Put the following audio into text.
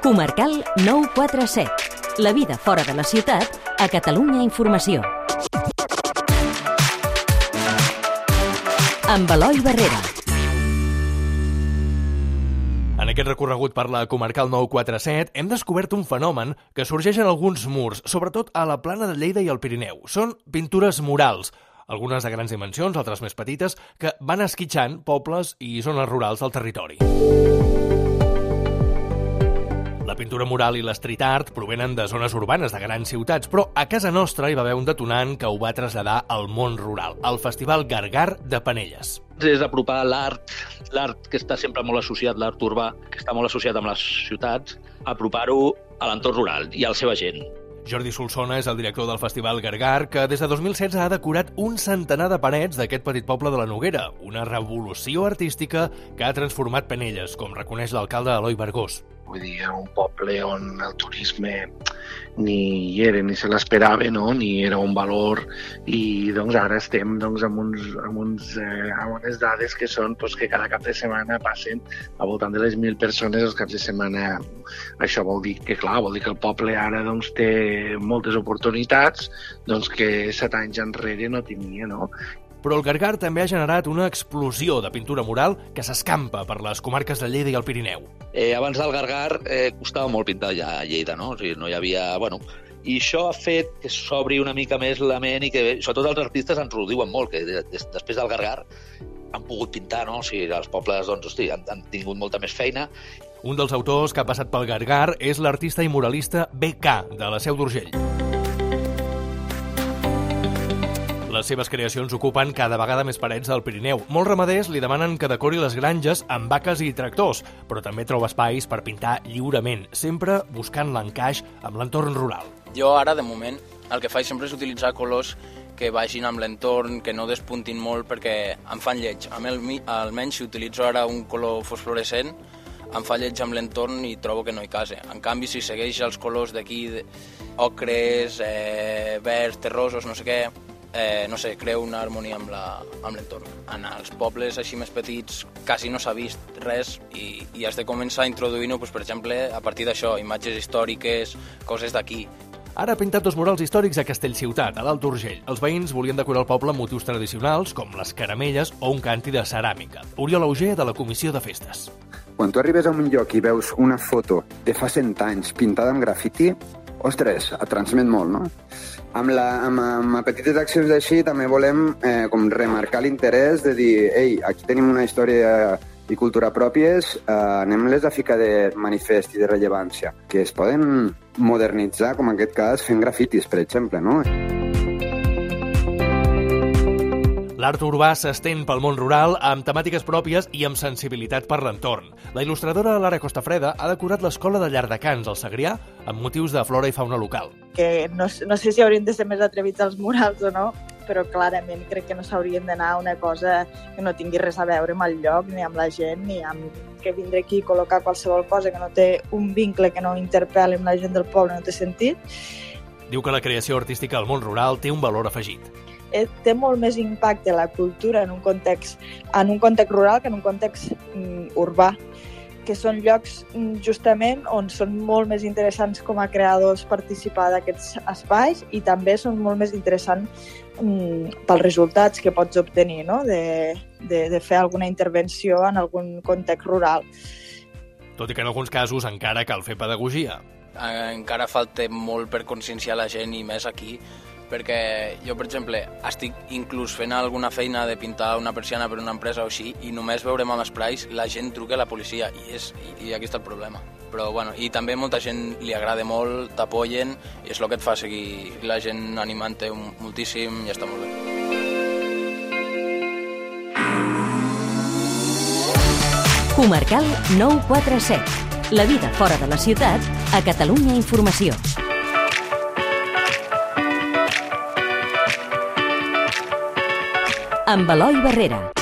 Comarcal 947. La vida fora de la ciutat a Catalunya Informació. Amb Eloi Barrera. En aquest recorregut per la Comarcal 947 hem descobert un fenomen que sorgeix en alguns murs, sobretot a la Plana de Lleida i al Pirineu. Són pintures murals, algunes de grans dimensions, altres més petites, que van esquitxant pobles i zones rurals del territori. La pintura mural i l'street art provenen de zones urbanes de grans ciutats, però a casa nostra hi va haver un detonant que ho va traslladar al món rural, el Festival Gargar de Penelles. És apropar l'art que està sempre molt associat, l'art urbà, que està molt associat amb les ciutats, apropar-ho a l'entorn rural i a la seva gent. Jordi Solsona és el director del Festival Gargar, que des de 2016 ha decorat un centenar de parets d'aquest petit poble de la Noguera, una revolució artística que ha transformat Penelles, com reconeix l'alcalde Eloi Bergós. Vull dir, era un poble on el turisme ni hi era, ni se l'esperava, no? Ni era un valor, i doncs ara estem amb unes dades que són que cada cap de setmana passen al voltant de les 1.000 persones els caps de setmana. Això vol dir que el poble ara té moltes oportunitats que 7 anys enrere no tenia, no? Però el Gargar també ha generat una explosió de pintura mural que s'escampa per les comarques de Lleida i el Pirineu. Abans del Gargar costava molt pintar ja a Lleida, no? O sigui, no hi havia... I això ha fet que s'obri una mica més la ment i que, sobretot els artistes, ens ho diuen molt, que després del Gargar han pogut pintar, no? O sigui, els pobles han tingut molta més feina. Un dels autors que ha passat pel Gargar és l'artista i muralista BK, de la Seu d'Urgell. Les seves creacions ocupen cada vegada més parets del Pirineu. Molts ramaders li demanen que decori les granges amb vaques i tractors, però també troba espais per pintar lliurement, sempre buscant l'encaix amb l'entorn rural. Jo ara, de moment, el que faig sempre és utilitzar colors que vagin amb l'entorn, que no despuntin molt perquè em fan lleig. Almenys si utilitzo ara un color fosforescent, em fa lleig amb l'entorn i trobo que no hi casa. En canvi, si segueix els colors d'aquí, ocres, verds, terrosos, no sé què, creu una harmonia amb l'entorn. En els pobles així més petits quasi no s'ha vist res i has de començar introduint-ho, per exemple, a partir d'això, imatges històriques, coses d'aquí. Ara ha pintat 2 murals històrics a Castellciutat, a l'Alt Urgell. Els veïns volien decorar el poble amb motius tradicionals, com les caramelles o un canti de ceràmica. Oriol Auger, de la Comissió de Festes. Quan tu arribes a un lloc i veus una foto de fa 100 anys pintada amb grafiti, ostres, et transmet molt, no? Amb petites accions d'així també volem com remarcar l'interès de dir aquí tenim una història i cultura pròpies, anem-les a ficar de manifest i de rellevància, que es poden modernitzar, com en aquest cas, fent grafitis, per exemple, no? L'art urbà s'estén pel món rural amb temàtiques pròpies i amb sensibilitat per l'entorn. La il·lustradora Lara Costafreda ha decorat l'escola de Llardecans, al Segrià, amb motius de flora i fauna local. Que no sé si haurien de ser més atrevits els murals o no, però clarament crec que no s'haurien d'anar a una cosa que no tingui res a veure amb el lloc, ni amb la gent, ni amb que vindre aquí i col·locar qualsevol cosa que no té un vincle, que no interpel·li amb la gent del poble, no té sentit. Diu que la creació artística al món rural té un valor afegit. Té molt més impacte la cultura en un context rural que en un context urbà, que són llocs justament on són molt més interessants com a creadors participar d'aquests espais i també són molt més interessants pels resultats que pots obtenir, no? de fer alguna intervenció en algun context rural. Tot i que en alguns casos encara cal fer pedagogia. Encara falta molt per conscienciar la gent i més aquí, perquè jo, per exemple, estic inclús fent alguna feina de pintar una persiana per una empresa o així i només veurem amb sprays, la gent truca a la policia i aquí està el problema. Però, i també molta gent li agrada molt, t'apoyen i és el que et fa seguir la gent animant-te moltíssim i està molt bé. Comarcal 947. La vida fora de la ciutat a Catalunya Informació. Amb Eloi Barrera.